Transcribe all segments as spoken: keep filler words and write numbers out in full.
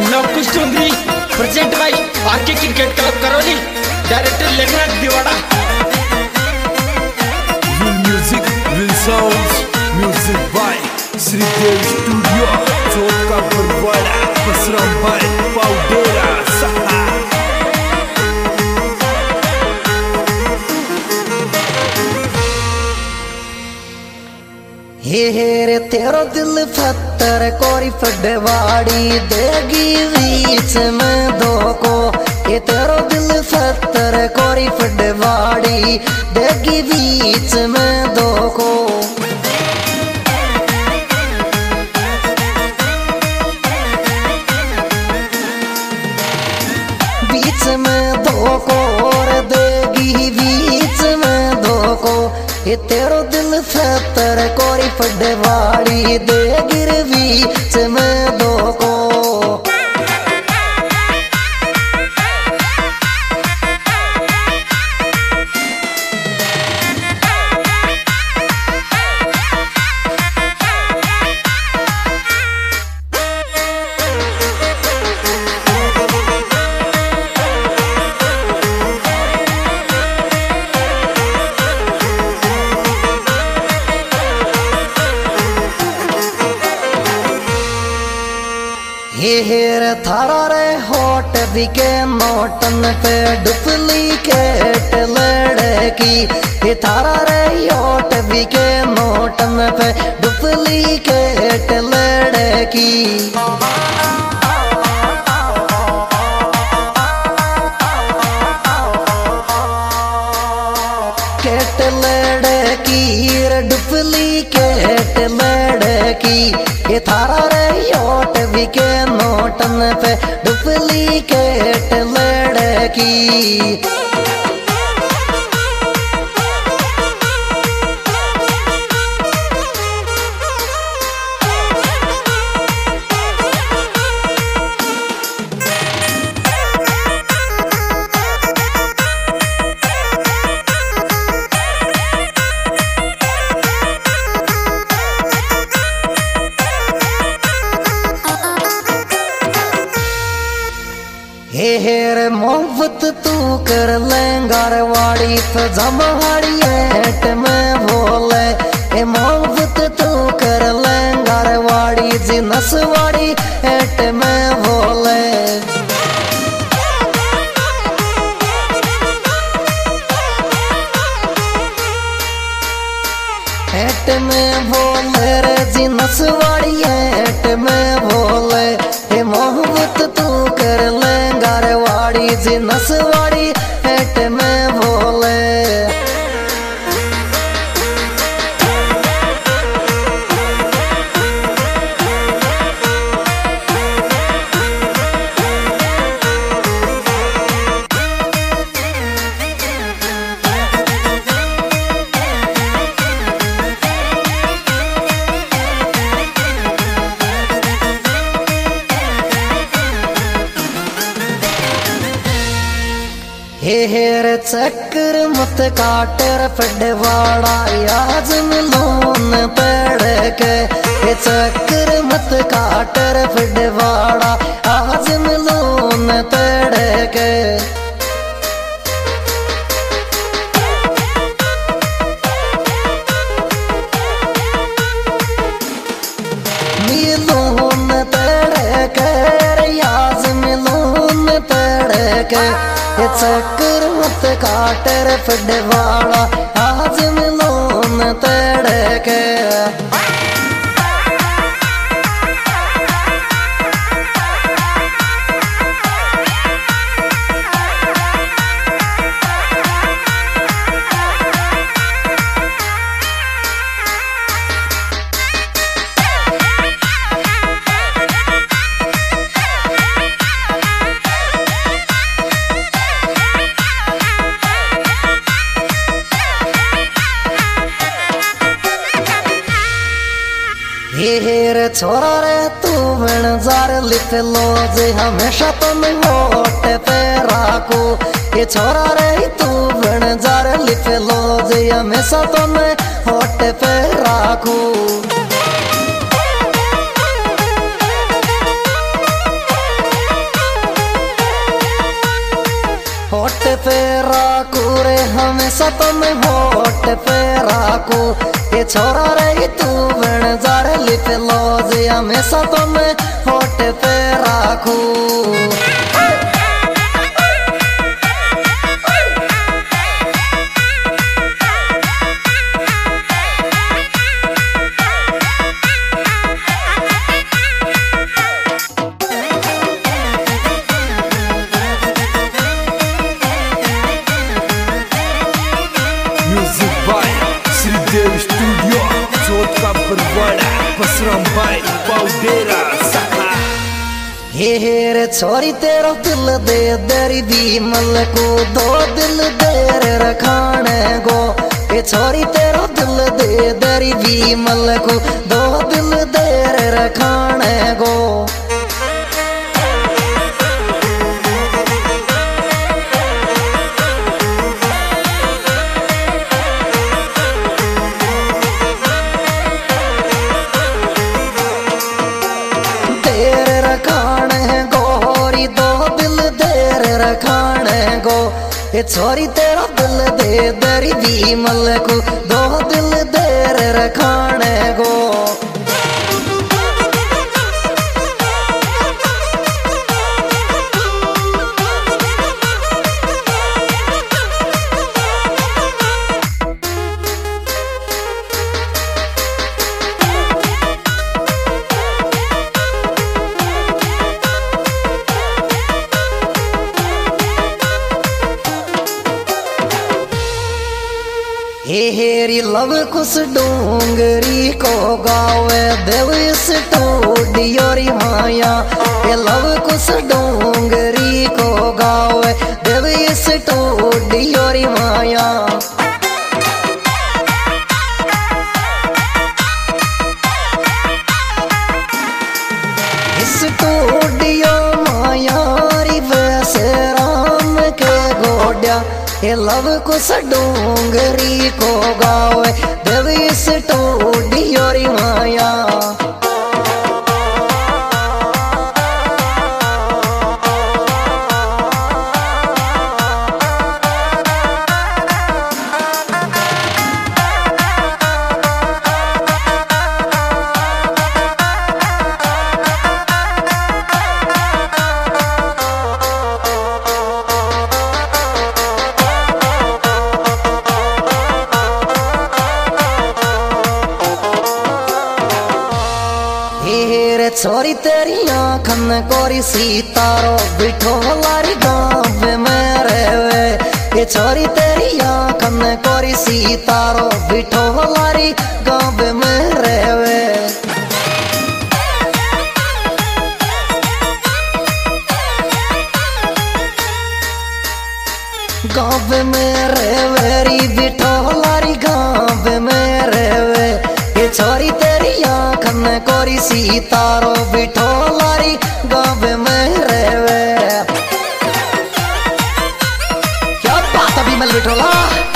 Lavkush Chaudhary present by RK cricket club Karauli, director Lekhnath Diwara. Will music, will sounds, music by Sridev Studio, Chowka Barwada, Basram by Powdera, Saha. हे रे तेरो दिल पत्थर कोरी फटवाड़ी देगी बीच में धोको। ये तेरो दिल पत्थर कोरी फटवाड़ी देगी बीच में धोको। बीच में धोको और देगी बीच में धोको। ये तेरो दिल पत्थर कोरी फटवाड़ी दे गिर बीच में धोको। हेर थारा रे होट बिके नोटन पे डुप्लीकेट लड़की। ये थारा रे होट बिके नोटन पे डुप्लीकेट लड़की। केट लड़की डुप्लीकेट लड़की। ये थारा रे होट बिके नोटन पे डुप्लीकेट लड़की। हे हेर मोहब्बत तू कर लेंगार वाड़ी तो जमहाड़ी हेट में बोले। हे मोहब्बत तू कर लेंगार वाड़ी जी नसवाड़ी हेट में बोले। हेट में बोले रे जी नसवाड़ी हेट में बोले। हे मोहब्बत तू कर लेंगार वाड़ी जी नसवाड़ी हेट में बोले। हे हेर चक्कर मत काटर फटवाड़ा आज मिलोन पड़ के। हे चक्कर मत काटर फटवाड़ा आज मिलोन पड़ के। मिलोन पड़ के आज मिलोन पड़ के। ये चक्कर मत काटर फटवाड़ा आज मिलोन तड़ के। हेर छोरा रे तू बन जार लिप लो जे हमेशा तुम होट पे राखो। ये छोरा रे तू बन जार लिप लो जे हमेशा तुम होट पे राखो। हमेशा तुम होठ पे राखो ये छोरा रही तू बन जार लिप लॉज हमेशा तुम होठ पे राखो music by Shridev studio Chauth ka Barwara पसरम bye पाउडेरा सखा। हे हे रे छोरी तेरा दिल दे दरी विमल को दो दिल देर रखाने गो ये छोरी तेरा दिल दे दरी विमल को दो दिल देर रखाने गो ये छोरी तेरा दिल दे दरी विमल को दो दिल देर रखाने गो हे हेरी लव कुछ डोंगरी को गावे देव स्टूडियोरी माया ये लव कुछ डोंगरी को गावे देव स्टूडियोरी माया स्टूडियो माया री वैसे राम के गोड्या ये लव कुछ डोंगरी को गावे देवी स्टूडियो री माया छोरी तेरी आँखन कोरी सीतारो बिठो लारी गाँव में रहवे ये छोरी तेरी आँखन कोरी सीतारो बिठो लारी गाँव में रहवे गाँव में रहवेरी बिठो लारी गाँव में रहवे ये छोरी तेरी आँखन कोरी सीतारो बिठो लारी गाँव में रहवे क्या बात अभी मल बिठोला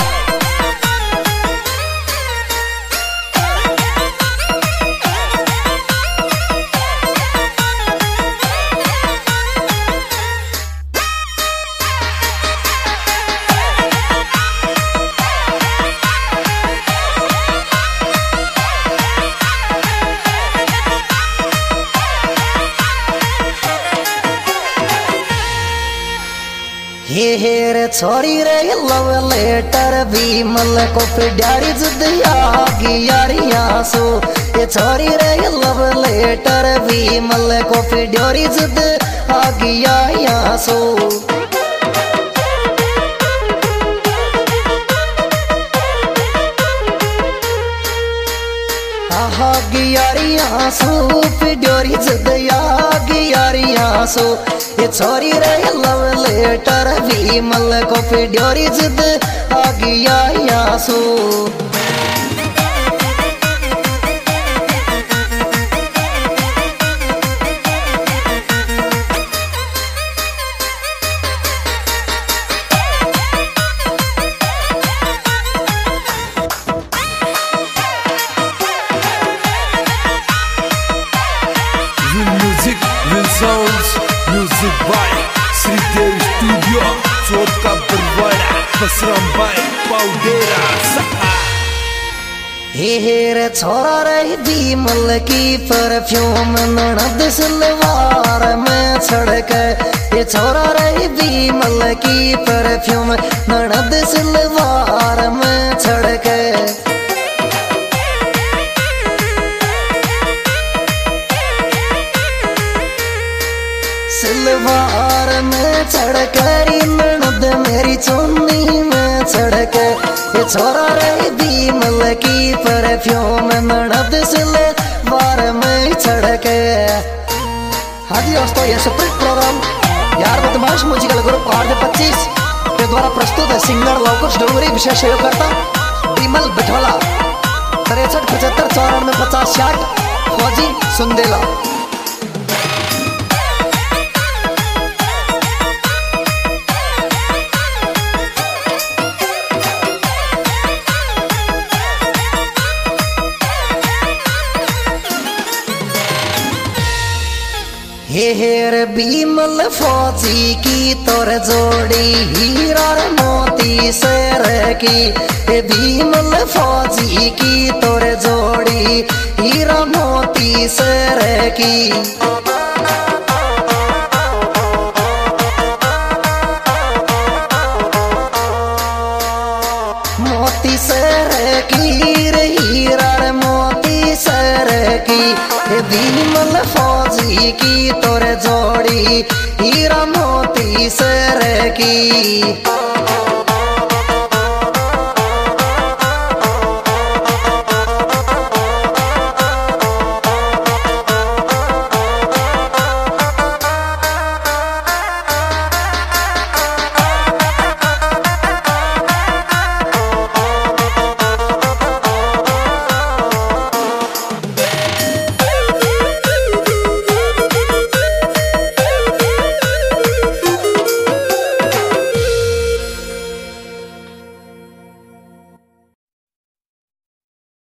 हे हे रे छोरी रे लव लेटर विमल को पिड्यारी जिद आगी यारियां सो ये छोरी रे लव लेटर विमल को पिड्यारी जिद आगी यारियां सो आगी यारियां सो पिड्यारी जिद आगी यारियां सो ये छोरी रे लव लेटर विमल को पिड्योरी जिद आगी आया so music will sounds music by Shridev studio Chauth ka Barwara. Basram भाई पाउडेरा सखा। हेर छोरा रही बीमल की परफ्यूम ननद सलवार में छड़क। ये छोरा रही बीमल की परफ्यूम ननद सलवार में छड़क। सलवार में छड़करी ननद मेरी चुन्नी में छड़क। ये छोरा रही बीमल की परफ्यूम ननद सलवार में छड़क। हाँ जी दोस्तों, ये सुप्रीत प्रोग्राम यार बदमाश म्यूजिकल ग्रुप आर पच्चीस के द्वारा प्रस्तुत है। सिंगर लवकुश डोंगरी विशेष सहयोगकर्ता बीमल बिठोला। तिरसठ पचहत्तर चौरानवे पचास साठ फौजी सुंदेला। हेर बीमल फौजी की तोर जोड़ी हीरा मोती सर की। हे बीमल फौजी की तोर जोड़ी हीरा मोती सर की। मोती सर की हीरा मोती सर की। हे बीमल फौजी की तोर जोड़ी हीरा मोती सर की।